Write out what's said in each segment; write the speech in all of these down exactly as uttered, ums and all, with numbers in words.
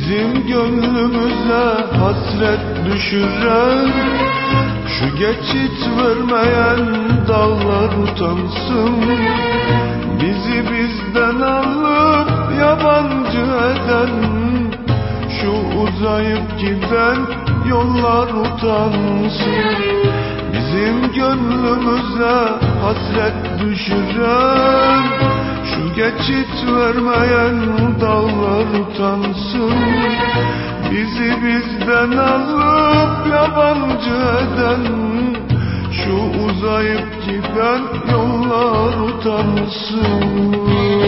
Bizim gönlümüze hasret düşüren, şu geçit vermeyen dağlar utansın. Bizi bizden alıp yabancı eden, şu uzayıp giden yollar utansın. Bizim gönlümüze hasret düşüren, şu geçit vermeyen dağlar utansın. Bizi bizden alıp yabancı eden, şu uzayıp giden yollar utansın.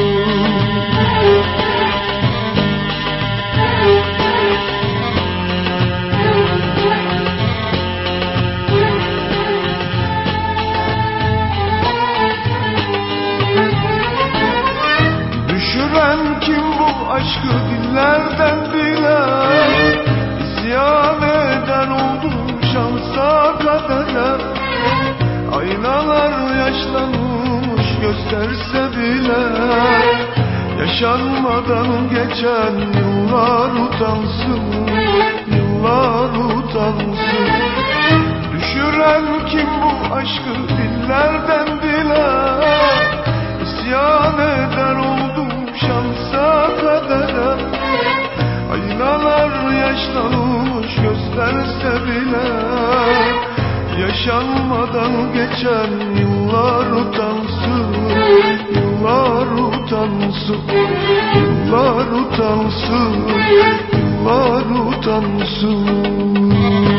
Düşüren kim bu aşkı dillerden dile? İsyan eden oldum şansa kadere. Aynalar yaşlanmış gösterse bile, yaşanmadan geçen yıllar utansın, yıllar utansın. Düşüren kim bu aşkı dillerden dile? İsyan eden oldum şansa kadere. Aynalar yaşlanmış gösterse bile, yaşanmadan geçen yıllar utansın, yıllar utansın, yıllar utansın, yıllar utansın.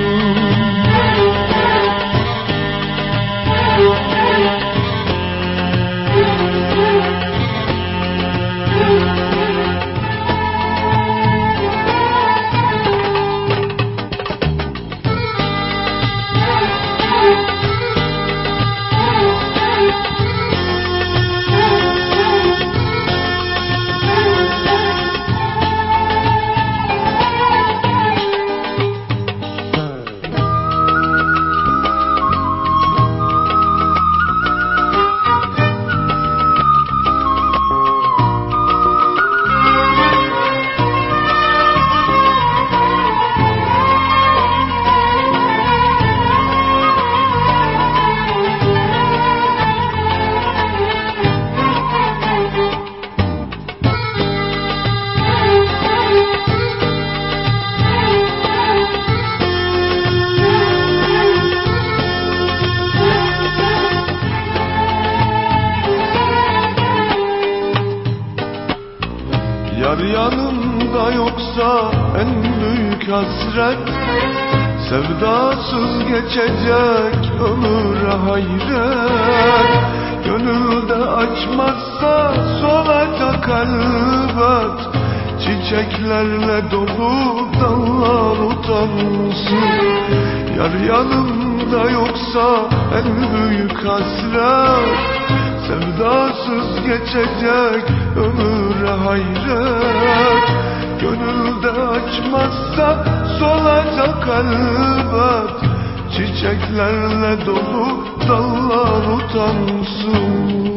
Yar yanımda yoksa en büyük hasret, sevdasız geçecek ömüre hayret. Gönülde açmazsa solacak elbet, çiçeklerle dolu dallar utansın. Yar yanımda yoksa en büyük hasret, sevdasız geçecek ömüre hayret. Gönülde açmazsa solacak elbet, çiçeklerle dolu dallar utansın.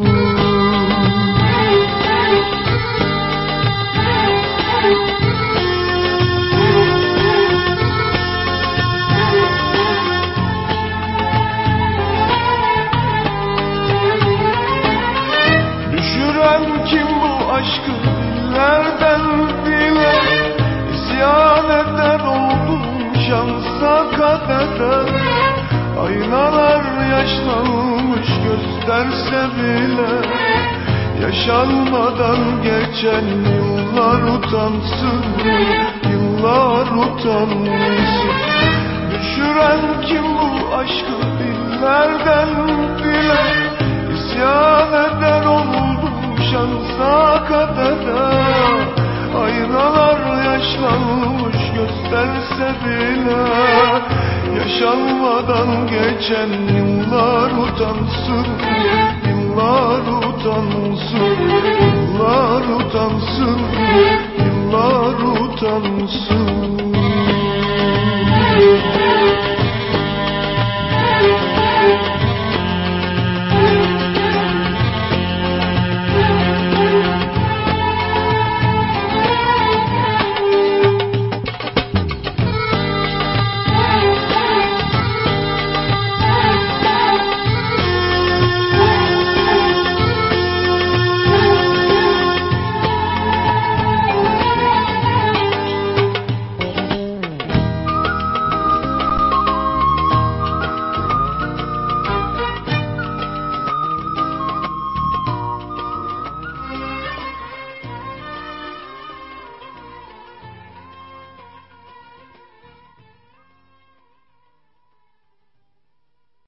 Kim bu aşkı dillerden dile? İsyan eder oldum şansa kadere. Aynalar yaşlanmış gösterse bile, yaşanmadan geçen yıllar utansın, yıllar utansın. Düşüren kim bu aşkı dillerden dile? İsyan eder oldum şansa kadere. Aynalar yaşlanmış gösterse bile, yaşanmadan geçen yıllar utansın, yıllar utansın, yıllar utansın, yıllar utansın.